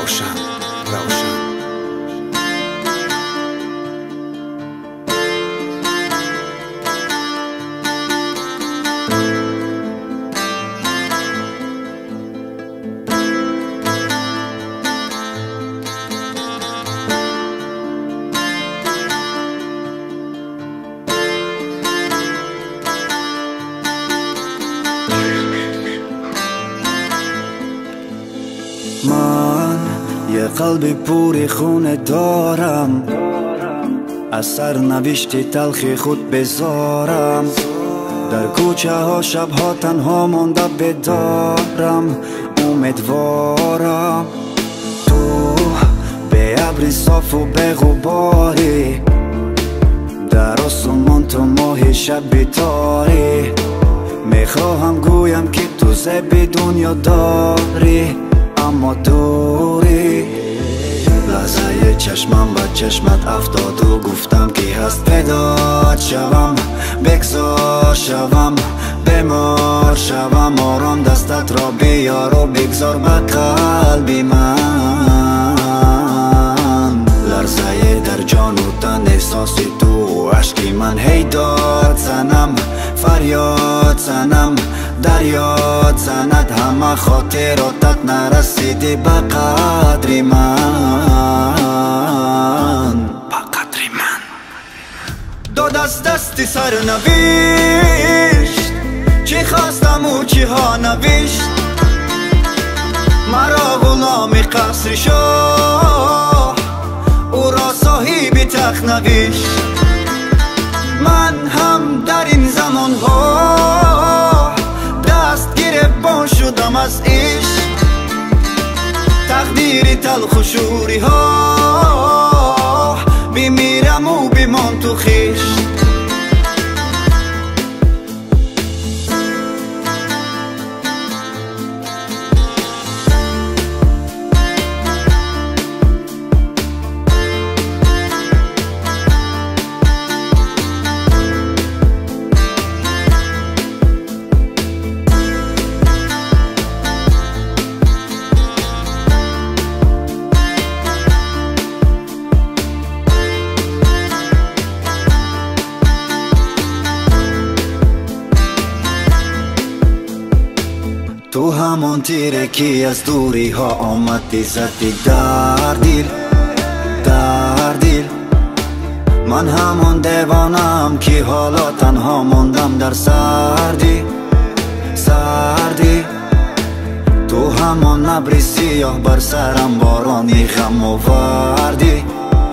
روشن من یه قلبی پوری خونه دارم، از سرنوشت تلخی خود بذارم. در کوچه ها شبها تنها مانده بدارم، امیدوارم تو به ابر صاف و به غباری، در آسمان تو ماه شب بیتاری. میخواهم گویم که تو زبی دنیا داری اما دوری. لحظه چشمم با چشمت افتاد و گفتم که هست فدات شوم، بگذار شوم، بمار شوم. آرام دستت را بیار و بگذار به قلبی من. لرزه در جان و تن احساس تو، عشقی من هی داد زنم، فریاد زنم، دریاد زند. همه خاطراتت نرسیدی به قدری من، به قدری من. داد از دستی سرنوشت، چی خواستم و چی ها نوشت. مرا غلام قصر شاه، او را صاحب تخت نوشت. من هم در این زمان ها دست گریبان شدم از عشق. تقدیر تلخ و شوری ها، بمیرم و بمان تو خویش. تو همون تیره که از دوری ها آمدی زدی در دل، در دل. من همون دیوانم که حالا تنها موندم در سردی، سردی. تو همون ابر سیاه بر سرم بارانی غم آوردی،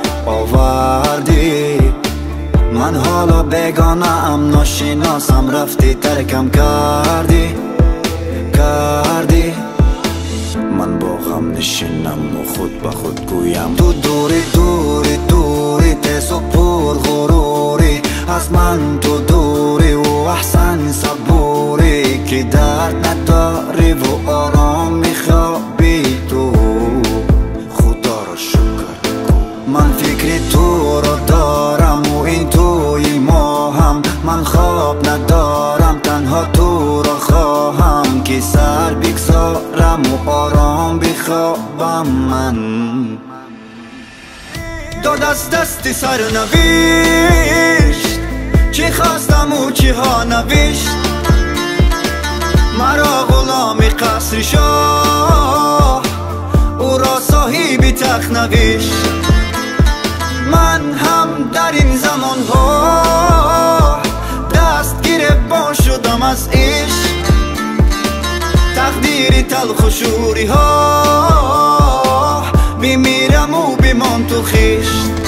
آوردی. من حالا بیگانه ام، ناشناسم، رفتی ترکم کردی، کردی. من با غم نشینم و خود به خود گویم تو دوری دوری دوری، تیز و پر غروری. از من تو دوری و احسن صبوری، که درد نداری و آرام میخوابی تو. خدا را شکر من فکر تو را دارم و این توی ما هم. من خواب ندارم، تنها تو را خواهم، که سر بگذارم و آرام بخوابم من. داد از دستی سرنوشت، چی خواستم و چی ها نوشت. مرا غلام قصر شاه، او را صاحب تخت نوشت. من هم در این زمان ها دست گریبان شدم از عشق. تقدیر تلخ و شوری ها، بمیرم و بمان تو خویش.